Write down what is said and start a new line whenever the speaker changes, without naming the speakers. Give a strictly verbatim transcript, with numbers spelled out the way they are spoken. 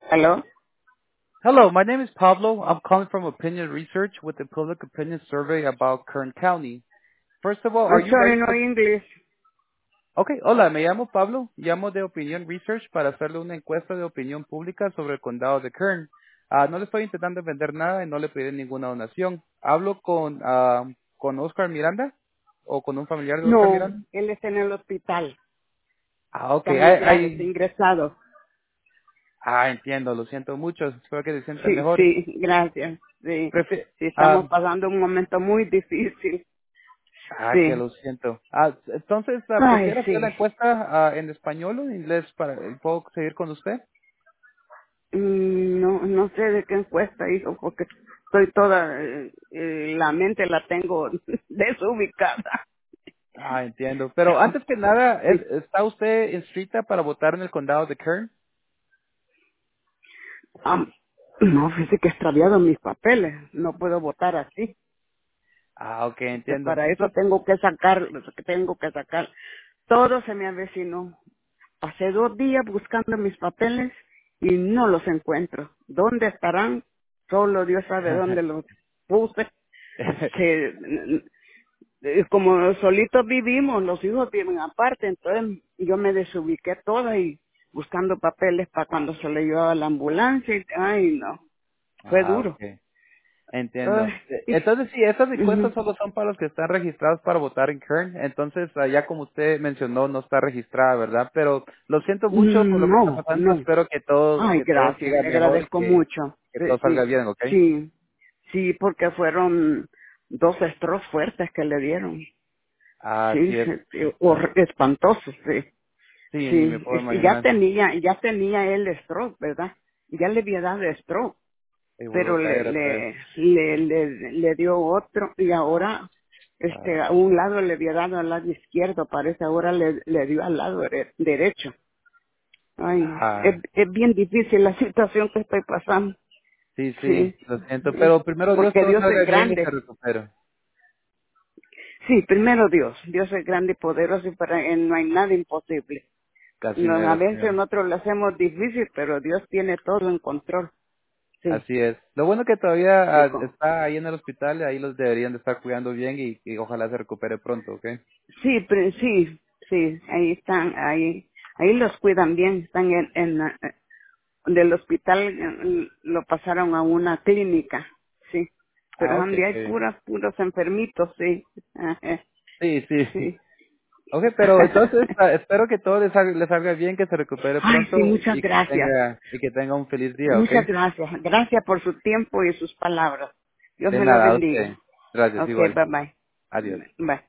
Hello.
Hello, my name is Pablo. I'm calling from Opinion Research with the Public Opinion Survey about Kern County. First of all, are
I'm
you
sorry,
ready
no
for...
English.
Okay, hola, me llamo Pablo. Llamo de Opinion Research para hacerle una encuesta de opinión pública sobre el condado de Kern. Ah, no le estoy intentando vender nada y no le pedí ninguna donación. ¿Hablo con, ah, con Oscar Miranda o con un familiar de Oscar
No,
Miranda?
él está en el hospital.
Ah, ok.
Está muy
Ay,
grave, está
ay,
ingresado.
ah, entiendo, lo siento mucho. Espero que se sienta
Sí,
mejor.
sí, gracias. Sí,
Prefi-
sí,
ah,
estamos pasando un momento muy difícil.
Ah, que
Sí.
lo siento. Ah, entonces, ah,
Ay,
¿prefiere hacer
sí.
la encuesta ah, en español o en inglés para puedo seguir con usted?
Mm, No, no sé de qué encuesta, hijo, porque estoy toda, eh, eh, la mente la tengo desubicada.
Ah, entiendo. Pero antes que nada, ¿es-
Sí.
¿está usted inscrita para votar en el condado de Kern?
Am, no, fíjese que he extraviado mis papeles. No puedo votar así.
Ah, ok,
Entonces,
entiendo.
para eso
Entonces,
tengo que sacar, tengo que sacar. Todo se me avecinó. Pasé dos días buscando mis papeles y no los encuentro. ¿Dónde estarán? Solo Dios sabe dónde los puse. Se, eh, como solitos vivimos, los hijos viven aparte, entonces yo me desubiqué toda y buscando papeles para cuando se le llevaba la ambulancia. Y, ay, no, fue
ah,
duro.
ok. Entiendo.
Ay,
Eh, Entonces, sí, estas
ujú.
encuestas solo son para los que están registrados para votar en Kern. Entonces, ah, ya como usted mencionó, no está registrada, ¿verdad? Pero lo siento mucho por lo que está
No,
pasando.
no.
Espero que todo,
Ay,
que todo
gracias,
siga
le
mejor y
agradezco
que,
mucho.
que
Sí,
todo salga
sí,
bien, ¿ok?
sí, sí, porque fueron dos estros fuertes que le dieron.
Ah,
Sí,
sí es.
sí, sí, hor- espantosos, sí.
Sí, ni me
Sí,
puedo
es- ya
imaginar.
tenía, ya tenía él stroke, ¿verdad? Ya le había dado stroke,
Y volvió
pero
a
le,
caer otra vez.
le, le, le, le dio otro y ahora, este,
Ah,
a un lado le había dado al lado izquierdo, parece ahora le, le dio al lado dere- derecho. Ay, es,
ah,
es bien difícil la situación que estoy pasando.
sí, sí,
Sí,
lo siento. Pero primero Dios
porque
todo
Dios es
salga bien y se
grande.
recupera.
Sí, primero Dios. Dios es grande y poderoso y para Él no hay nada imposible.
Casi
Nos, a
mero,
veces
señor.
nosotros lo hacemos difícil, pero Dios tiene todo en control. Sí,
Así es. Lo bueno que todavía ah,
hijo.
está ahí en el hospital, ahí los deberían de estar cuidando bien y, y ojalá se recupere pronto, ¿ok?
Sí, pero sí, sí, ahí están, ahí, ahí los cuidan bien, están en, en la- del hospital, eh, lo pasaron a una clínica, sí. Pero
Ah, ok,
donde hay
qué bien.
puras, puros enfermitos, sí. Ajá,
Sí, sí.
sí.
Ok, pero entonces ah, espero que todo le salga, le salga bien, que se recupere
Ay, sí,
pronto
muchas
y que
gracias.
tenga y que tenga un feliz día, ¿ok?
Muchas gracias. Gracias por su tiempo y sus palabras. Dios
De
me lo
nada, a
bendiga.
usted. Gracias,
Ok,
igual.
bye bye.
Adiós.
Bye.